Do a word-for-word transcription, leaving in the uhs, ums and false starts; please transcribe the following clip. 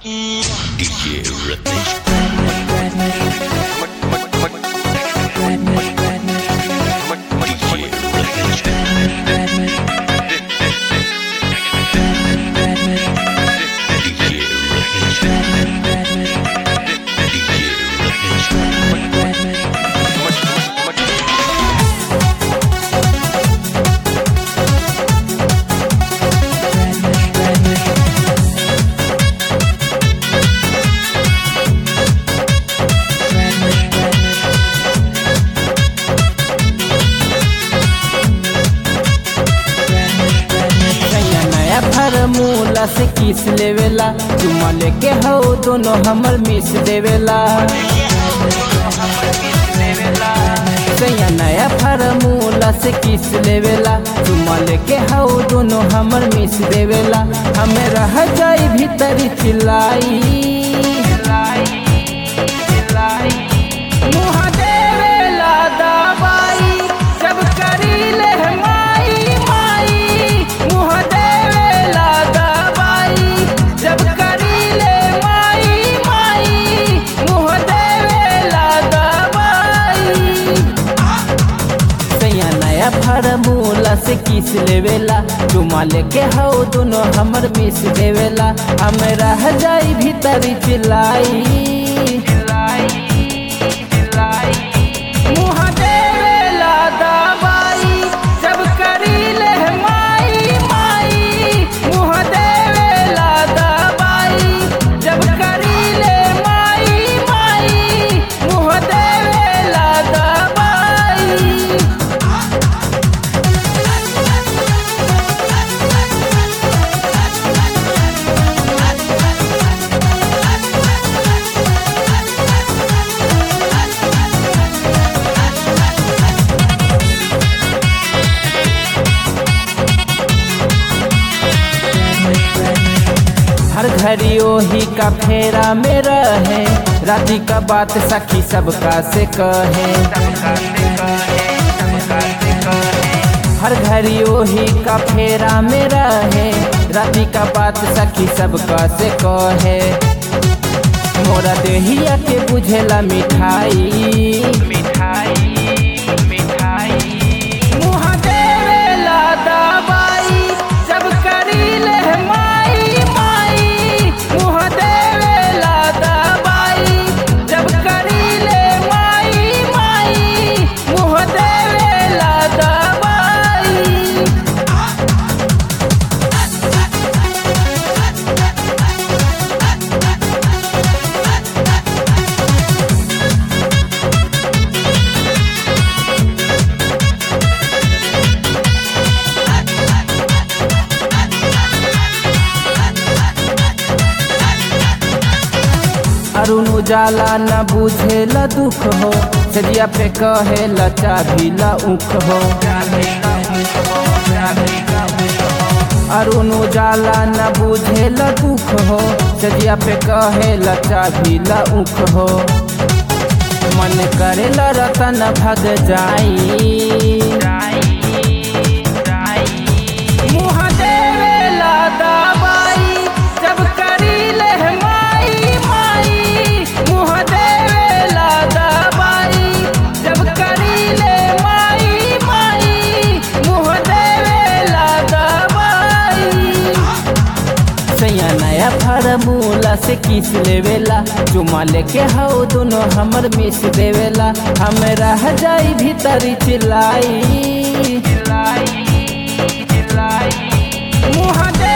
D J Ritesh. मूला से किस लेवेला चुमा लेके हो दोनों हमर मिस देवेला सैया नया फार्मूला से किस लेवेला चुमा लेके हो दोनों हमर मिस देवेला हमें रह जाई भीतरी चिल्लाई मुँह देवेला दवाई जब करी ले माई माई मुँह देवेला दवाई जब करी ले माई माई मुँह देवेला दवाई सैया नया फार्मूला से किस लेवेला चुमा लेके हो दोनों हमर मिस देवेला हमें रह जाई भीतरी चिल्लाई मुँह देवेला दवाई जब करी ले माई माई मुँह देवेला दवाई जब करी ले माई माई मुँह देवेला दवाई हर घड़ी ओही का फेरा में रहे राती का बात सखी सबका से कहे हर घड़ी ओही का फेरा में रहे राती का बात सखी सबका से कहे मोरा देहिया के बुझेला मिठाई मिठाई मिठाई मुँह देवेला दवाई जब करी ले माई माई मुँह देवेला दवाई जब करी ले माई माई मुँह देवेला दवाई अरुण उजाला न बुझेला दुख हो सदिया पे कहेला चाबीला उख हो अरुण उजाला न बुझेला दुख हो सदिया पे कहेला चाबीला उख हो मन करेला रतन भग जाई मुँह देवेला दवाई जब करी ले माई माई मुँह देवेला दवाई जब करी ले माई माई मुँह देवेला दवाई सैया नया फार्मूला से किस लेवेला चुमा लेके हो दोनों हमर मिस देवेला हमें रह जाई भीतरी चिल्लाई मुँह